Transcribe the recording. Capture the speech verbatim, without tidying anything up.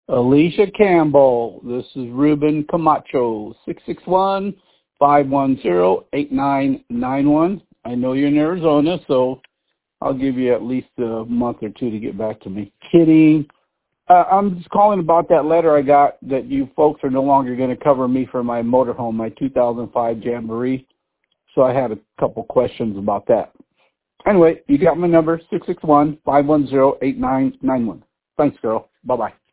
Alicia Campbell, this is Ruben Camacho, six six one, five one zero, eight nine nine one. I know you're in Arizona, so I'll give you at least a month or two to get back to me. Kidding. Uh, I'm just calling about that letter I got that you folks are no longer going to cover me for my motorhome, my two thousand five Jamboree. So I had a couple questions about that. Anyway, you got my number, six six one, five one zero, eight nine nine one. Thanks, girl. Bye-bye.